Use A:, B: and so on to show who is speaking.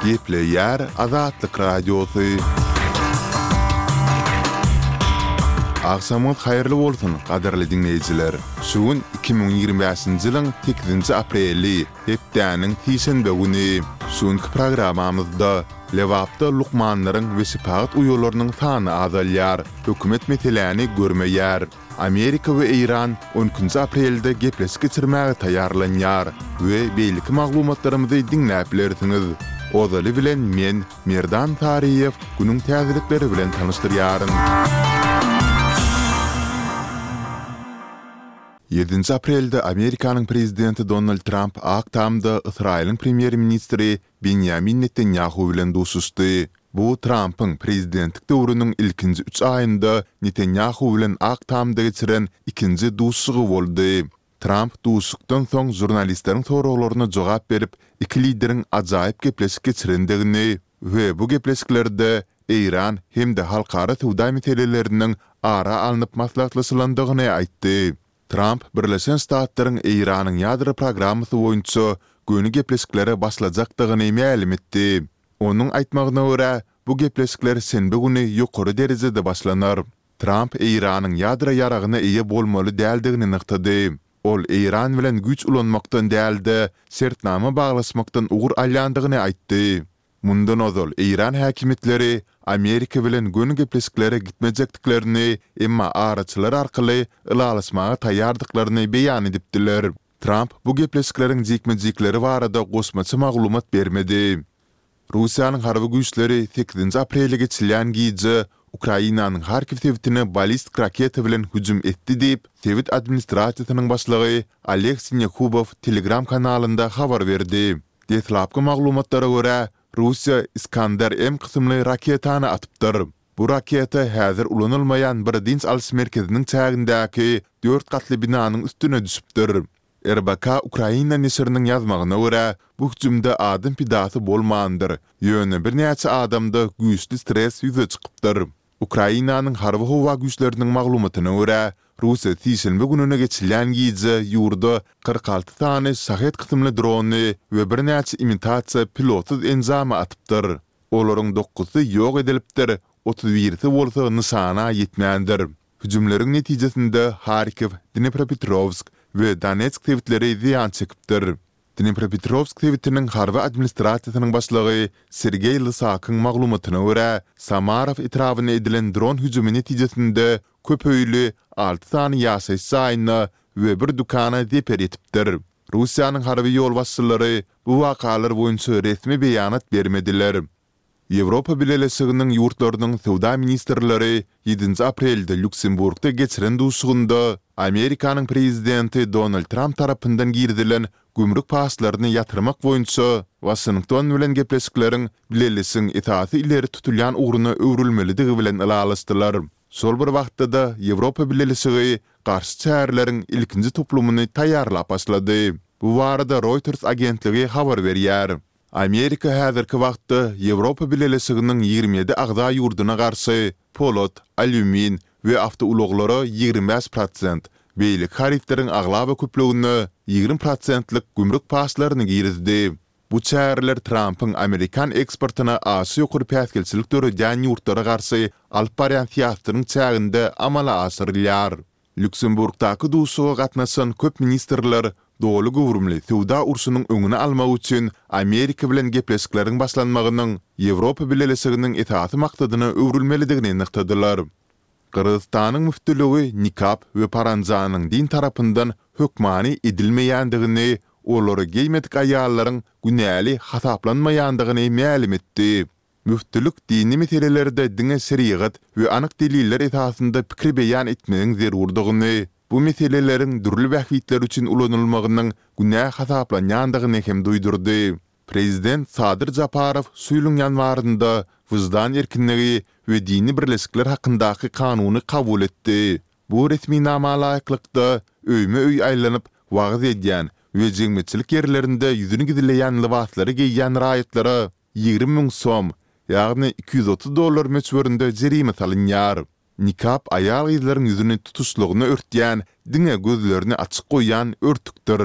A: Gepleýär Azatlyk radiosu. Akşamyň haýyrly bolsun, gaderli dinleýijiler. Şuň 2025-nji ýylyň 8-nji apreli, hepdäniň tiýşenbe güni. Şuňky programamyzda lewapda lukmanlaryň we şipagat uýularynyň sany azalýar, hökümet meselelerini görmeýär. Amerika we Iran 10-njy aprelde gepleşik geçirmäge taýýarlanýar we beýlik maglumatlarymyzy dinläp bilersiňiz. Ozaly bilen men Merdan Tariýew günüň täzelikleri bilen tanışdyrýaryn. 7 aprelde Amerikanyň prezidenti Donald Trump aktamda Israýlyň premier ministri Benjamin Netanyahu bilen duşuşdy. Bu Trump'ın prezidentlik döwrüniň ilkinji 3 aýynda Netanyahu bilen aktamda geçiren ikinji duşuşy boldy. Trump duşukdan soň jurnalistleriň soraglaryna jogap berip, iki lideriň ajaýyp gepleşik geçirendigini we bu gepleşiklerde Iran hem-de halkara töwda meseleleriniň ara alınıp maslahatlaşylandygyny aýtdy. Trump Birleşen Ştatlaryň Iranyň ýadro programmasy boýunça göni gepleşiklere başlajakdygyny ma'lum etdi. Onuň aýtmagyna görä, bu gepleşikler senbe güni ýokary derejede başlanar. Trump Iranyň ýadro ýaragyna eýe bolmaly däldigini nyktady. Ol Iran bilen güç ulanmakdan däldi, sertnama baglaşmakdan ugur alýandygyny aýtdy. Mundan ozal Iran häkimetleri Amerika bilen göni gepleşiklere gitmejekdiklerini, emma araçylar arkaly ılalaşmaga taýýardyklaryny beýan edipdiler. Trump bu gepleşikleriň jekmejekleri barada gosmaçy maglumat bermedi. Russiýanyň harby güýçleri 8 aprelde geçirilýän gije Ukrainanyň Harkiv tewitine balistik raketa bilen hüjüm etdi diýip, tewit administrasiýasynyň başlygy Aleksey Yakubov Telegram kanalynda habar berdi. Detlapky maglumatlara görä, Russiýa Iskander M kysymly raketany atypdyr. Bu raketa häzir ulanylmaýan bir dinç alys merkeziniň çägindäki 4 gatly binanyň üstüne düşüpdir. RBK Ukraina nesiriniň ýazmagyna görä, bu hüjümde adam pidasy bolmandyr. Ýöne bir näçe adamda güýçli stres ýüze çykypdyr. Ukrainanyň harby howa güýçleriniň maglumatyna görä, Russiýa tiýşenbe gününe geçirilýän gije ýurda 46 tane şahet kysymly drony we bir näçe imitasiýa pilotsuz enzamy atypdyr. Olaryň 9-y ýok edilipdir, 31-si bolsa nysana ýetmändir. Hüjümleriň netijesinde Harkiv, Dnipropetrovsk we Donetsk tewitleri ziýan çekipdir. Dnipropetrovsk tewitiniň harby administrasiýasynyň başlygy Sergey Lysakyň maglumatyna görä, Samarov etrawyna edilen dron hüjümi netijesinde köpöýli 6 tane ýaşaýyş saýyny we bir dukana deper etipdir. Russiýanyň harby ýol başçylary bu wakalar boýunça resmi beýanat bermediler. Ýewropa Birleşiginiň ýurtlarynyň töwda ministrleri 7 aprelde Lüksemburgda geçiren duşugynda Amerikanyň prezidenti Donald Trump tarapyndan girdilen gümrük paslaryny ýatyrmak boýunça Washington bilen gepleşikleriň Birleşigiň itaati ileri tutulýan uğruna öwrülmelidigi bilen ılalaşdylar. Sol bir wagtda da Ýewropa Birleşigi garşy çärleriň ilkinji toplumuny taýýarlap başlady. Bu barada Reuters agentligi habar berýär. Amerika häzirki wagtda Ýewropa Birleşiginiň 27 agza ýurduna garşy polot, alümin we awtouloglary 25%, beýlik haritleriň aglaby köplegini 20%lik gümrük paslaryny girizdi. Bu çärler Trump'ın Amerikan eksportyna aşy ýokary päsgelçilik döredýän ýurtlara garşy alyp barýan siýasatynyň çäginde amala asyrylýar. Lüksemburgdaky duşuga gatnaşan köp ministrler dolu gowrumly töwda urşunyň öňüne almak üçin Amerika bilen gepleşikleriň başlanmagynyň Ýewropa Birleşiginiň itaati maksadyna öwrülmelidigini nyktadylar. Kırgızstanyň müftüligi nikap we paranjanyň din tarapyndan hökmany edilmeýändigini, olary geýmedik aýallaryň günäli hasaplanmaýandygyny ma'lum etdi. Müftülük dini meselelerde dine şeriat we anyk deliller esasında pikir beýan etmegiň zerurdygyny, bu meseleleriň dürli wagtlar üçin ulanylmagynyň günä hasaplanýandygyny hem duýdurdy. Prezident Sadyr Japarov suýluň ýanwarynda wyzdan erkinligi we dini birleşikler hakyndaky kanuny kabul etdi. Bu resmi namalaýyklykda öýme-öý aýlanyp wagt edýän we jemgyýetçilik ýerlerinde ýüzüni gidileýän libaslary giýýän raýatlara 20.000 som, ýagny $230 meçberinde jerime salynýar. Nikap aýal gyzlaryň ýüzüni tutuşlugyny örtýän, diňe gözlerini açyk goýan örtükdir.